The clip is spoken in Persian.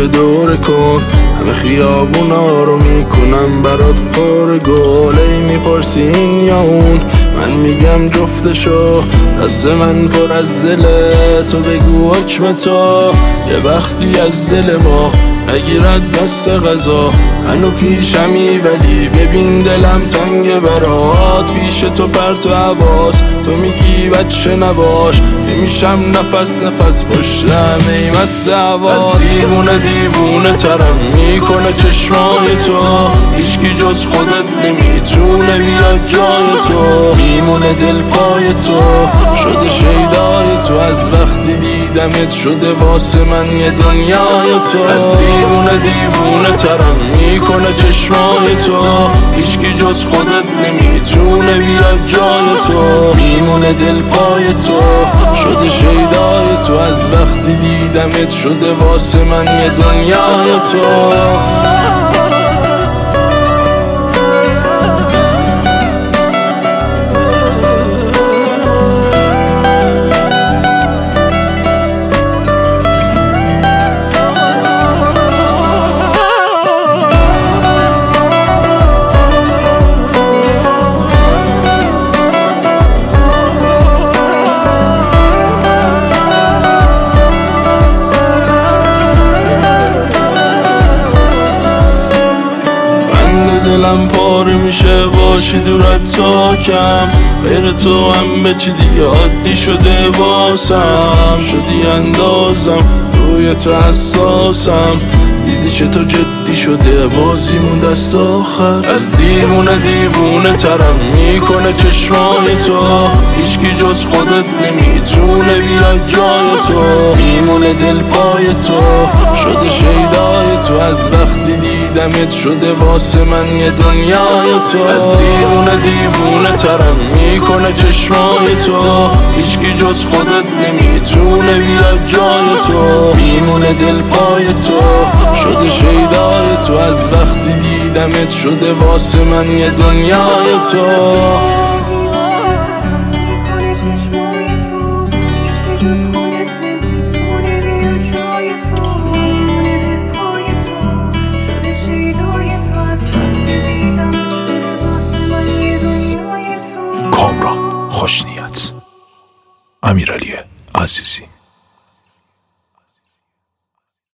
یه دوره کن، همه خیابونا رو میکنم برات پر گل. ای میپرسی این یا اون، من میگم جفتشو، دست من پر از دله، تو بگو حکم تو. یه وقتی از دل ما نگیرد دست غذا، هنو پیشمی ولی ببین دلم تنگ برات. پیش تو پرت و حواس، تو میگی بچه نباش، که میشم نفس نفس پشتم ای مست هواس. از دیوونه ترم میکنه چشمای تو، هیچکی جز خودت نمیتونه بیاد جای تو. میمونه دل پای تو، شده شیدای تو، از وقتی دیدمت شده واسه من یه دنیای تو. از دیوونه ترم میکنه چشمای تو، هیچکی جز خودت نمیتونه بیاد جای تو. میمونه دل پای تو، شده شیدای تو، از وقتی دیدمت شده واسه من یه دنیای تو. دلم پاره میشه باشی دورت تا کم، غیر تو همه چی دیگه عادی شده واسم. شدی اندازم روی تو حساسم، دیدی چه تو جدی شده بازیمون دست آخر. از دیوونه ترم میکنه چشمای تو، هیچکی جز خودت نمیتونه بیاد جای تو. میمونه دل پای تو، شده شیدای تو، از وقتی دیدمت شده واسه من یه دنیای تو. از دیوونه ترم میکنه چشمای تو، هیچکی جز خودت نمیتونه بیاد جای تو. میمونه دل پای تو، شده شیدای تو، از وقتی دیدمت شده واسه من یه دنیای تو. کامران خوشنیت، امیرعلی عزیزی.